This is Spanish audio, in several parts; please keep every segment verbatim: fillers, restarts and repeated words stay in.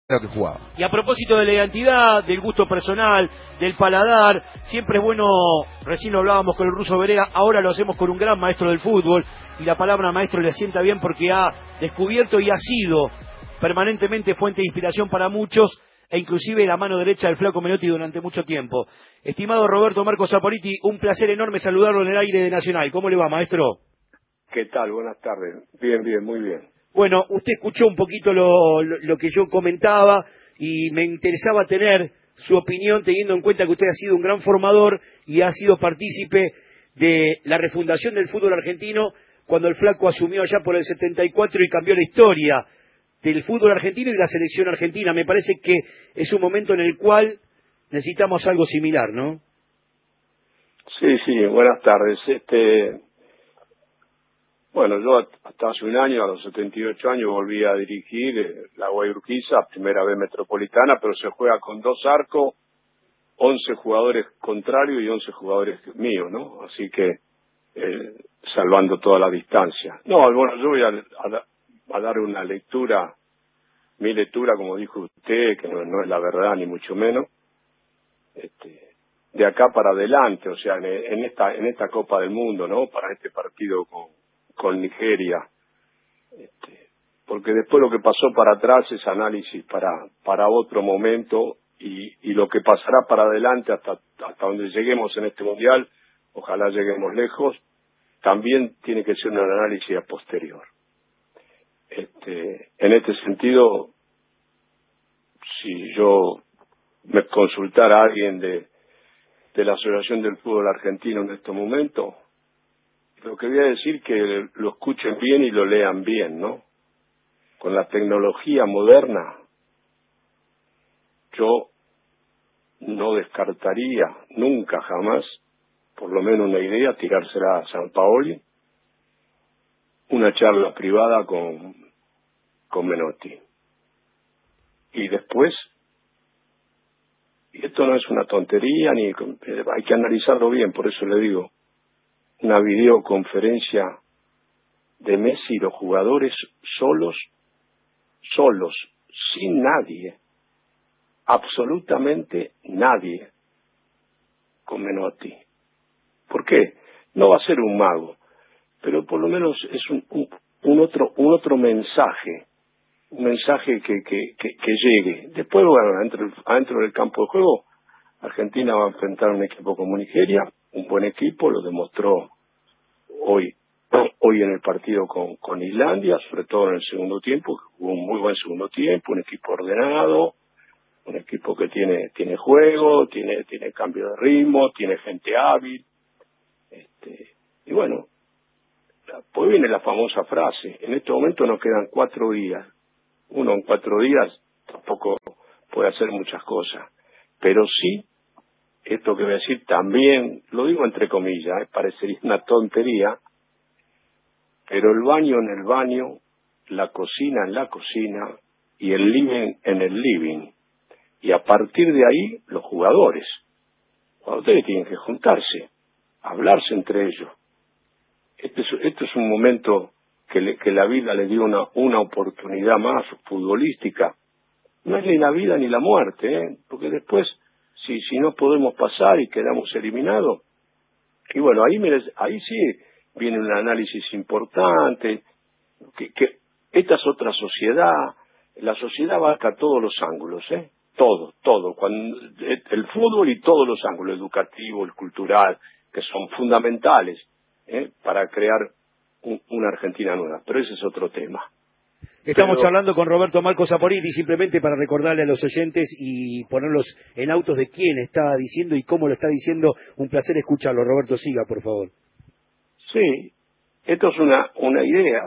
lo que jugaba. Y a propósito de la identidad, del gusto personal, del paladar, siempre es bueno, recién lo hablábamos con el ruso Vereda, ahora lo hacemos con un gran maestro del fútbol, y la palabra maestro le sienta bien porque ha descubierto y ha sido permanentemente fuente de inspiración para muchos, e inclusive la mano derecha del Flaco Menotti durante mucho tiempo. Estimado Roberto Marcos Saporiti, un placer enorme saludarlo en el aire de Nacional. ¿Cómo le va, maestro? ¿Qué tal? Buenas tardes. Bien, bien, muy bien. Bueno, usted escuchó un poquito lo, lo, lo que yo comentaba y me interesaba tener su opinión teniendo en cuenta que usted ha sido un gran formador y ha sido partícipe de la refundación del fútbol argentino cuando el Flaco asumió allá por el setenta y cuatro y cambió la historia del fútbol argentino y de la selección argentina. Me parece que es un momento en el cual necesitamos algo similar, ¿no? Sí, sí, buenas tardes. Este... Bueno, yo hasta hace un año, a los setenta y ocho años, volví a dirigir eh, la Guayurquiza, primera vez metropolitana, pero se juega con dos arcos, once jugadores contrarios y once jugadores míos, ¿no? Así que, eh, salvando toda la distancia. No, bueno, yo voy a, a, a dar una lectura, mi lectura, como dijo usted, que no, no es la verdad, ni mucho menos, este, de acá para adelante, o sea, en, en esta en esta Copa del Mundo, ¿no? Para este partido con con Nigeria, este, porque después lo que pasó para atrás es análisis para para otro momento y, y lo que pasará para adelante hasta hasta donde lleguemos en este mundial, ojalá lleguemos lejos, también tiene que ser un análisis a posterior. Este, en este sentido, si yo me consultara a alguien de de la Asociación del Fútbol Argentino en este momento, lo que voy a decir que lo escuchen bien y lo lean bien, ¿no? Con la tecnología moderna, yo no descartaría nunca jamás, por lo menos una idea, tirársela a San Paoli, una charla privada con, con Menotti. Y después, y esto no es una tontería, ni hay que analizarlo bien, por eso le digo, una videoconferencia de Messi y los jugadores solos, solos, sin nadie, absolutamente nadie, con Menotti. ¿Por qué? No va a ser un mago, pero por lo menos es un, un, un otro un otro mensaje, un mensaje que, que, que, que llegue. Después, bueno, adentro, adentro del campo de juego, Argentina va a enfrentar a un equipo como Nigeria, un buen equipo, lo demostró hoy hoy en el partido con, con Islandia, sobre todo en el segundo tiempo, jugó un muy buen segundo tiempo, un equipo ordenado, un equipo que tiene tiene juego, tiene tiene cambio de ritmo, tiene gente hábil, este y bueno, pues viene la famosa frase, en este momento nos quedan cuatro días, uno en cuatro días tampoco puede hacer muchas cosas, pero sí, esto que voy a decir también, lo digo entre comillas, eh, parecería una tontería, pero el baño en el baño, la cocina en la cocina y el living en el living. Y a partir de ahí, los jugadores. Cuando ustedes tienen que juntarse, hablarse entre ellos. Este es, este es un momento que, le, que la vida le dio una, una oportunidad más futbolística. No es ni la vida ni la muerte, ¿eh? Porque después, si, si no podemos pasar y quedamos eliminados, y bueno, ahí, mire, ahí sí viene un análisis importante, que, que esta es otra sociedad, la sociedad abarca todos los ángulos, ¿eh? Todo, todo, cuando, el fútbol y todos los ángulos, el educativo, el cultural, que son fundamentales, ¿eh? Para crear un, una Argentina nueva, pero ese es otro tema. Estamos pero, charlando con Roberto Marcos Saporiti, simplemente para recordarle a los oyentes y ponerlos en autos de quién está diciendo y cómo lo está diciendo. Un placer escucharlo. Roberto, siga, por favor. Sí, esto es una, una idea.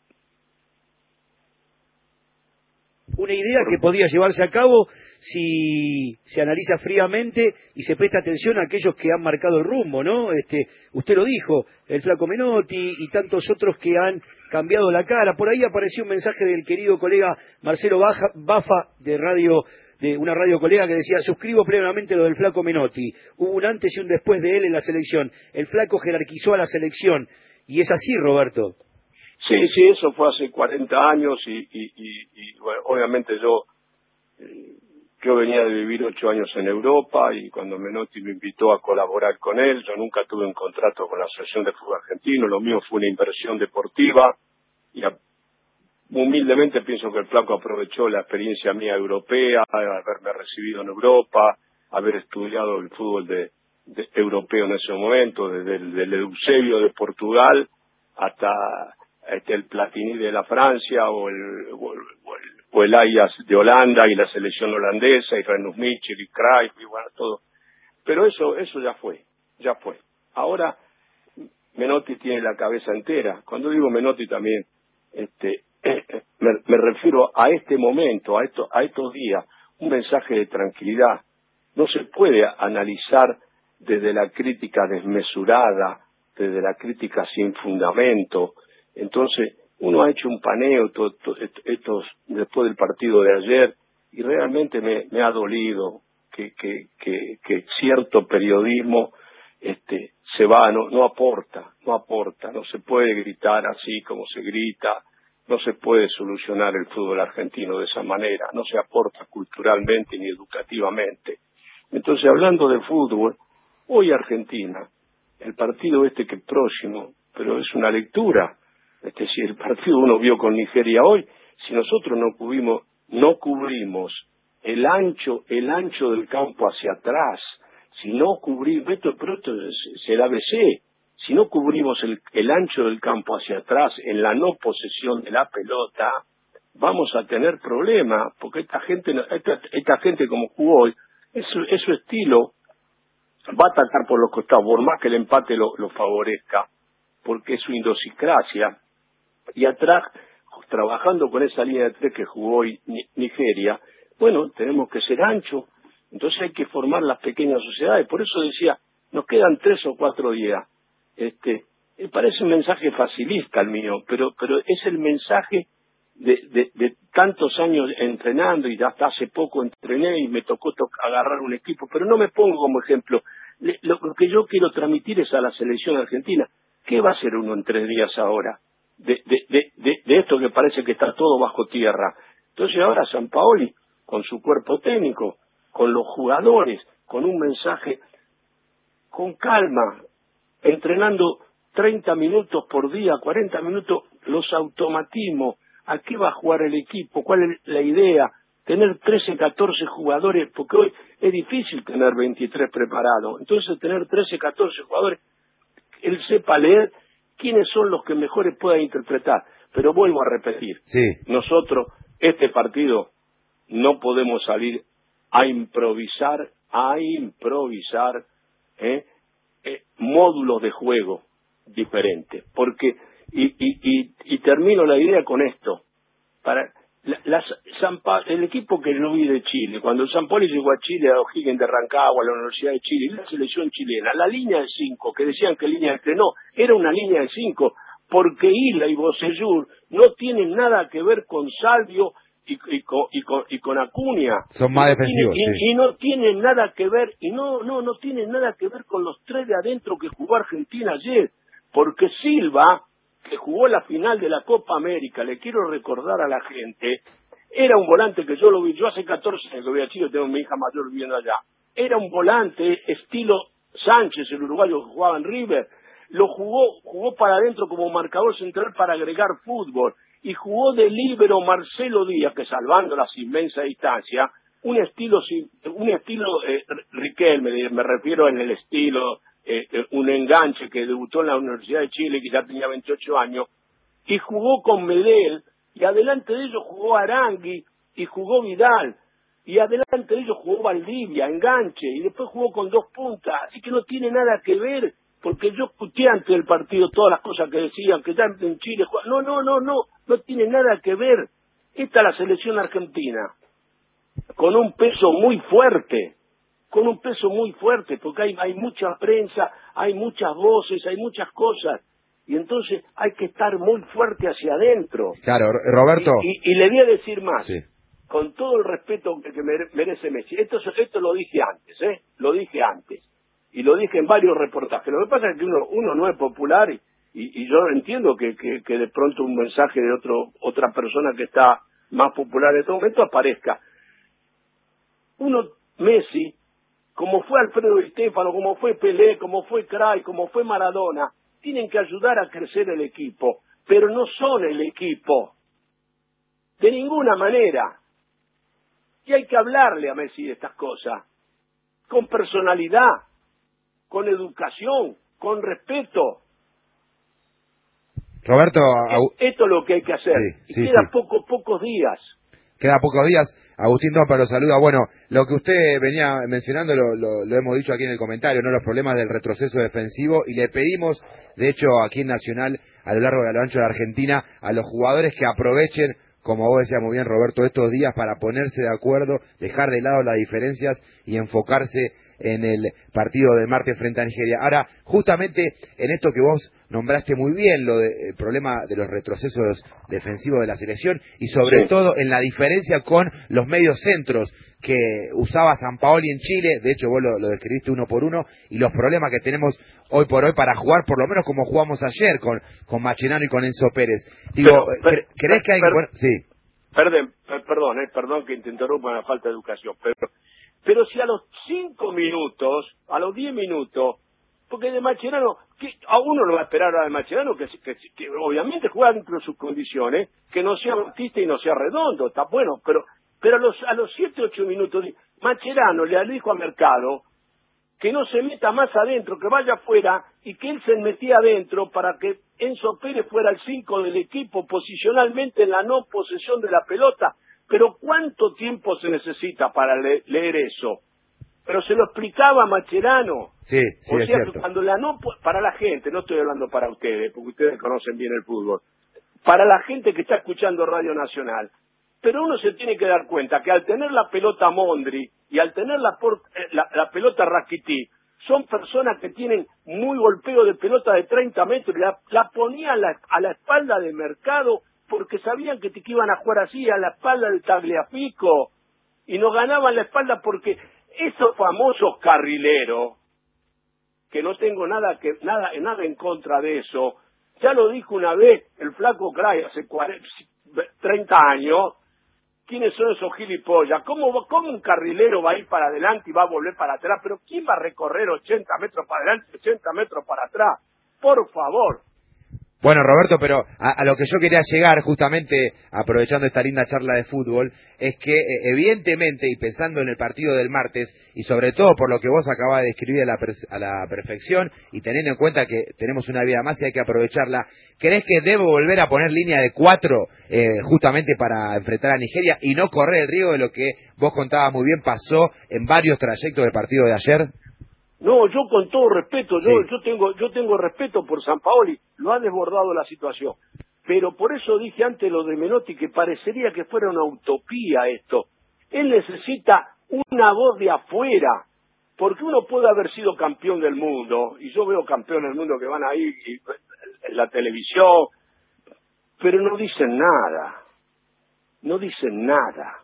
Una idea que podría llevarse a cabo si se analiza fríamente y se presta atención a aquellos que han marcado el rumbo, ¿no? Este, usted lo dijo, el Flaco Menotti y tantos otros que han cambiado la cara. Por ahí apareció un mensaje del querido colega Marcelo Baja, Bafa, de radio, de una radio colega, que decía: suscribo plenamente lo del Flaco Menotti. Hubo un antes y un después de él en la selección. El Flaco jerarquizó a la selección. Y es así, Roberto. Sí, sí, eso fue hace cuarenta años y, y, y, y bueno, obviamente yo venía de vivir ocho años en Europa y cuando Menotti me invitó a colaborar con él, yo nunca tuve un contrato con la Asociación de Fútbol Argentino, lo mío fue una inversión deportiva y a, humildemente pienso que el Flaco aprovechó la experiencia mía europea, haberme recibido en Europa, haber estudiado el fútbol de, de europeo en ese momento, desde el del Eusebio de Portugal hasta este, el Platini de la Francia o el, o el, o el, o el Ajax de Holanda y la selección holandesa y Renus Michel y Cruyff y bueno, todo. Pero eso eso ya fue, ya fue. Ahora Menotti tiene la cabeza entera. Cuando digo Menotti también, este, me, me refiero a este momento, a, esto, a estos días, un mensaje de tranquilidad. No se puede analizar desde la crítica desmesurada, desde la crítica sin fundamento. Entonces, uno ha hecho un paneo to, to, estos, después del partido de ayer y realmente me, me ha dolido que, que, que, que cierto periodismo este, se va, no, no aporta, no aporta, no se puede gritar así como se grita, no se puede solucionar el fútbol argentino de esa manera, no se aporta culturalmente ni educativamente. Entonces, hablando de fútbol, hoy Argentina, el partido este que es próximo, pero es una lectura, es decir, el partido uno vio con Nigeria hoy, si nosotros no cubrimos, no cubrimos el ancho, el ancho del campo hacia atrás, si no cubrimos, esto, pero esto es el A B C, si no cubrimos el, el ancho del campo hacia atrás en la no posesión de la pelota, vamos a tener problemas, porque esta gente, esta, esta gente como jugó hoy, es, es su estilo, va a atacar por los costados, por más que el empate lo, lo favorezca, porque es su idiosincrasia, y atrás, trabajando con esa línea de tres que jugó hoy Nigeria, bueno, tenemos que ser anchos, entonces hay que formar las pequeñas sociedades, por eso decía, nos quedan tres o cuatro días, este, me parece un mensaje facilista el mío, pero, pero es el mensaje de, de, de tantos años entrenando y hasta hace poco entrené y me tocó to- agarrar un equipo, pero no me pongo como ejemplo. Le, lo, lo que yo quiero transmitir es a la selección argentina. ¿Qué va a hacer uno en tres días ahora? De, de, de, de, de esto que parece que está todo bajo tierra. Entonces ahora Sampaoli, con su cuerpo técnico, con los jugadores, con un mensaje, con calma, entrenando treinta minutos por día, cuarenta minutos, los automatismos, ¿a qué va a jugar el equipo? ¿Cuál es la idea? Tener trece, catorce jugadores, porque hoy es difícil tener veintitrés preparados. Entonces, tener trece, catorce jugadores, él sepa leer quiénes son los que mejores pueda interpretar. Pero vuelvo a repetir, Sí. nosotros, este partido, no podemos salir a improvisar, a improvisar, ¿eh? Eh, módulos de juego diferentes. Porque, y, y, y, y termino la idea con esto, para la, la, Sampa, el equipo que yo vi de Chile, cuando Sampaoli llegó a Chile, a O'Higgins de Rancagua, a la Universidad de Chile, y la selección chilena, la línea de cinco, que decían que línea de tres, no, era una línea de cinco, porque Isla y Bocellur no tienen nada que ver con Salvio y, y, con, y, con, y con Acuña. Son más y defensivos, tiene, y, sí. y no tienen nada que ver, y no, no, no tienen nada que ver con los tres de adentro que jugó Argentina ayer, porque Silva, que jugó la final de la Copa América, le quiero recordar a la gente, era un volante que yo lo vi, yo hace catorce años que voy a Chile, tengo a mi hija mayor viviendo allá, era un volante estilo Sánchez, el uruguayo que jugaba en River, lo jugó, jugó para adentro como marcador central para agregar fútbol, y jugó de líbero Marcelo Díaz, que salvando las inmensas distancias, un estilo, un estilo eh, Riquelme, me refiero en el estilo, eh, un enganche que debutó en la Universidad de Chile, que ya tenía veintiocho años, y jugó con Medel, y adelante de ellos jugó Arangui, y jugó Vidal, y adelante de ellos jugó Valdivia, enganche, y después jugó con dos puntas, así que no tiene nada que ver, porque yo escuché antes del partido todas las cosas que decían, que ya en Chile juegan, no, no, no, no, no tiene nada que ver, esta es la selección argentina, con un peso muy fuerte, con un peso muy fuerte, porque hay, hay mucha prensa, hay muchas voces, hay muchas cosas, y entonces hay que estar muy fuerte hacia adentro. Claro, Roberto. Y, y, y le voy a decir más, Sí. con todo el respeto que, que merece Messi, esto, esto lo dije antes, ¿eh? Lo dije antes, y lo dije en varios reportajes. Lo que pasa es que uno, uno no es popular, y, y, y yo entiendo que, que, que de pronto un mensaje de otro otra persona que está más popular en este momento aparezca. Uno Messi, como fue Alfredo Di Stéfano, como fue Pelé, como fue Cruyff, como fue Maradona, tienen que ayudar a crecer el equipo, pero no son el equipo, de ninguna manera. Y hay que hablarle a Messi de estas cosas, con personalidad, con educación, con respeto. Roberto, esto es lo que hay que hacer. Sí, sí, y queda sí. poco, pocos días. Queda pocos días. Agustín Dompa lo saluda. Bueno, lo que usted venía mencionando lo, lo, lo hemos dicho aquí en el comentario, ¿no? Los problemas del retroceso defensivo, y le pedimos, de hecho, aquí en Nacional, a lo largo y a lo ancho de la Argentina, a los jugadores que aprovechen, como vos decías muy bien, Roberto, estos días para ponerse de acuerdo, dejar de lado las diferencias y enfocarse en el partido del martes frente a Nigeria. Ahora, justamente en esto que vos nombraste muy bien, lo del de, problema de los retrocesos defensivos de la selección, y sobre Sí. todo en la diferencia con los medios centros que usaba Sampaoli en Chile, de hecho vos lo, lo describiste uno por uno, y los problemas que tenemos hoy por hoy para jugar, por lo menos como jugamos ayer con, con Mascherano y con Enzo Pérez. Digo, Pero, per, ¿crees que hay per, que... Bueno, sí. Perdón, perdón, eh, perdón que te interrumpa la falta de educación, pero, pero si a los cinco minutos, a los diez minutos, porque de Mascherano, que a uno lo va a esperar ahora de Mascherano, que, que, que obviamente juega dentro de sus condiciones, que no sea Batista y no sea Redondo, está bueno, pero pero a los a los siete, ocho minutos, Mascherano le dijo a Mercado que no se meta más adentro, que vaya afuera, y que él se metía adentro para que Enzo Pérez fuera el cinco del equipo posicionalmente en la no posesión de la pelota. Pero ¿cuánto tiempo se necesita para le leer eso? Pero se lo explicaba Mascherano. Sí, sí, o es sea cierto. que cuando la no, para la gente, no estoy hablando para ustedes, porque ustedes conocen bien el fútbol, para la gente que está escuchando Radio Nacional, pero uno se tiene que dar cuenta que al tener la pelota Mondri y al tener la, por, la, la pelota Rakitic, son personas que tienen muy golpeo de pelota de treinta metros, la, la ponían a la, a la espalda del Mercado porque sabían que te que iban a jugar así, a la espalda del Tagliafico, y nos ganaban la espalda porque esos famosos carrileros, que no tengo nada que nada nada en contra de eso, ya lo dijo una vez el flaco Cruyff hace cuarenta, treinta años, ¿quiénes son esos gilipollas? ¿Cómo, ¿Cómo un carrilero va a ir para adelante y va a volver para atrás? ¿Pero quién va a recorrer ochenta metros para adelante, ochenta metros para atrás? Por favor. Bueno, Roberto, pero a, a lo que yo quería llegar, justamente aprovechando esta linda charla de fútbol, es que eh, evidentemente, y pensando en el partido del martes, y sobre todo por lo que vos acabas de describir a la, a la perfección, y teniendo en cuenta que tenemos una vida más y hay que aprovecharla, ¿crees que debo volver a poner línea de cuatro eh, justamente para enfrentar a Nigeria y no correr el riesgo de lo que vos contabas muy bien pasó en varios trayectos del partido de ayer? No, yo con todo respeto, yo Sí. yo tengo yo tengo respeto por Sampaoli, lo ha desbordado la situación. Pero por eso dije antes lo de Menotti, que parecería que fuera una utopía esto. Él necesita una voz de afuera, porque uno puede haber sido campeón del mundo, y yo veo campeones del mundo que van ahí y, en la televisión, pero no dicen nada, no dicen nada.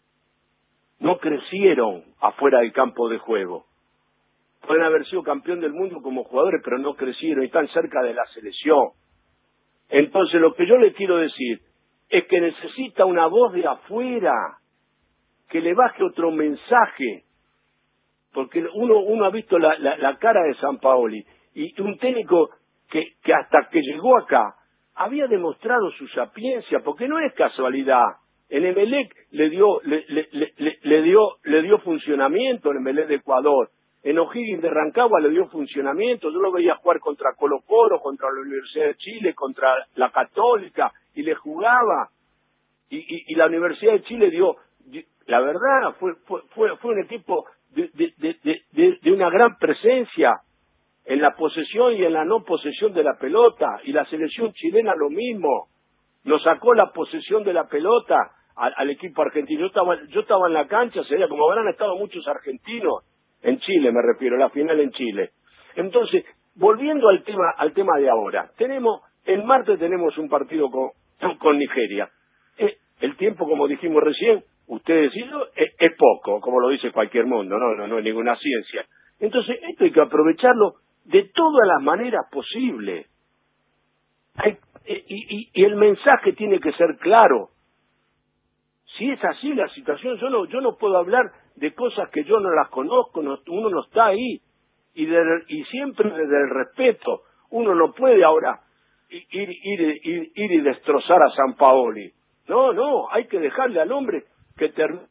No crecieron afuera del campo de juego. Pueden haber sido campeón del mundo como jugadores, pero no crecieron y están cerca de la selección. Entonces, lo que yo le quiero decir es que necesita una voz de afuera que le baje otro mensaje, porque uno uno ha visto la, la, la cara de Sampaoli, y un técnico que, que hasta que llegó acá había demostrado su sapiencia, porque no es casualidad. En Emelec le dio le, le, le, le dio le dio funcionamiento, en Emelec de Ecuador. En O'Higgins de Rancagua le dio funcionamiento, yo lo veía jugar contra Colo Colo, contra la Universidad de Chile, contra la Católica, y le jugaba. Y, y, y la Universidad de Chile dio, la verdad, fue fue fue, fue un equipo de, de, de, de, de una gran presencia en la posesión y en la no posesión de la pelota, y la selección chilena lo mismo, nos sacó la posesión de la pelota al, al equipo argentino. Yo estaba, yo estaba en la cancha, sería como habrán estado muchos argentinos, en Chile me refiero, la final en Chile. Entonces, volviendo al tema al tema de ahora, tenemos el martes tenemos un partido con, con Nigeria. Eh, el tiempo, como dijimos recién, ustedes decirlo, es, es poco, como lo dice cualquier mundo, no, no, no es ninguna ciencia. Entonces, esto hay que aprovecharlo de todas las maneras posibles. Hay, y, y, y el mensaje tiene que ser claro. si es así la situación, yo no yo no puedo hablar de cosas que yo no las conozco, no, uno no está ahí, y, de, y siempre desde el respeto. Uno no puede ahora ir, ir, ir, ir y destrozar a Sampaoli. No, no, hay que dejarle al hombre que termine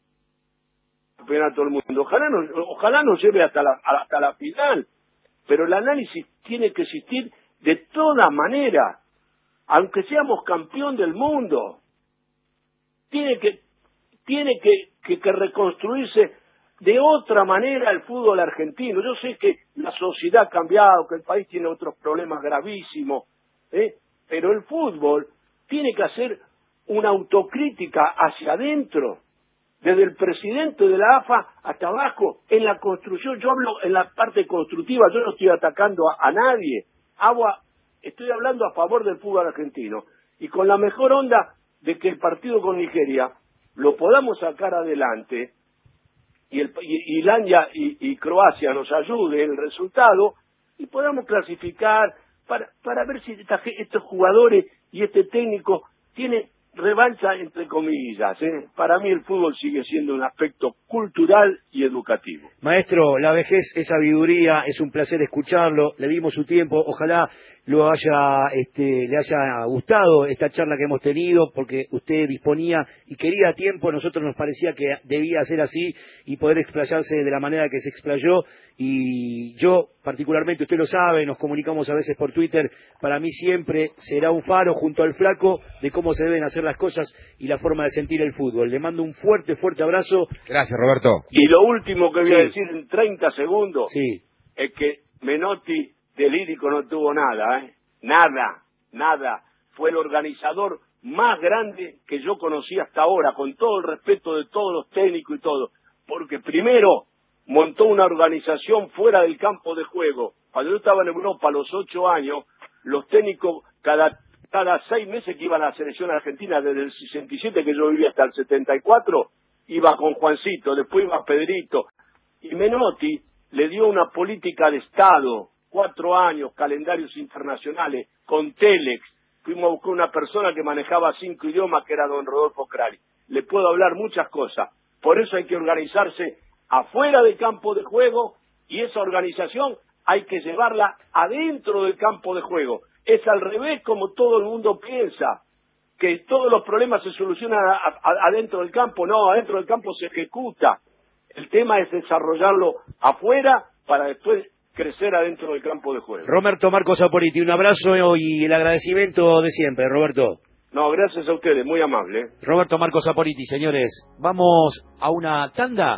el campeonato del mundo. Ojalá no, ojalá nos lleve hasta la, hasta la final, pero el análisis tiene que existir de toda manera, aunque seamos campeón del mundo. Tiene que tiene que, que, que reconstruirse de otra manera el fútbol argentino. Yo sé que la sociedad ha cambiado, que el país tiene otros problemas gravísimos, ¿eh? Pero el fútbol tiene que hacer una autocrítica hacia adentro, desde el presidente de la A F A hasta abajo, en la construcción. Yo hablo en la parte constructiva, yo no estoy atacando a, a nadie, Hago a, estoy hablando a favor del fútbol argentino, y con la mejor onda de que el partido con Nigeria lo podamos sacar adelante, y, el, y, y Islandia y, y Croacia nos ayude en el resultado, y podamos clasificar para, para ver si esta, estos jugadores y este técnico tienen revancha, entre comillas, ¿eh? Para mí el fútbol sigue siendo un aspecto cultural y educativo. Maestro, la vejez es sabiduría, es un placer escucharlo, le dimos su tiempo, ojalá lo haya, este, le haya gustado esta charla que hemos tenido, porque usted disponía y quería a tiempo, a nosotros nos parecía que debía ser así y poder explayarse de la manera que se explayó, y yo particularmente, usted lo sabe, nos comunicamos a veces por Twitter, para mí siempre será un faro junto al Flaco de cómo se deben hacer las cosas y la forma de sentir el fútbol. Le mando un fuerte, fuerte abrazo. Gracias, Roberto. Y lo último que voy Sí. a decir en treinta segundos Sí. es que Menotti de lírico no tuvo nada, ¿eh? Nada, nada. Fue el organizador más grande que yo conocí hasta ahora, con todo el respeto de todos los técnicos y todo. Porque primero montó una organización fuera del campo de juego. Cuando yo estaba en Europa a los ocho años, los técnicos cada cada seis meses que iban a la selección argentina, desde el sesenta y siete que yo vivía hasta el setenta y cuatro, iba con Juancito, después iba Pedrito. Y Menotti le dio una política de Estado, cuatro años, calendarios internacionales, con Telex. Fuimos a buscar una persona que manejaba cinco idiomas, que era don Rodolfo Crali. Le puedo hablar muchas cosas. Por eso hay que organizarse afuera del campo de juego, y esa organización hay que llevarla adentro del campo de juego. Es al revés como todo el mundo piensa, que todos los problemas se solucionan a, a, adentro del campo. No, adentro del campo se ejecuta. El tema es desarrollarlo afuera para después crecer adentro del campo de juego. Roberto Marcos Saporiti, un abrazo y el agradecimiento de siempre, Roberto. No, gracias a ustedes, muy amable. Roberto Marcos Saporiti, señores. Vamos a una tanda.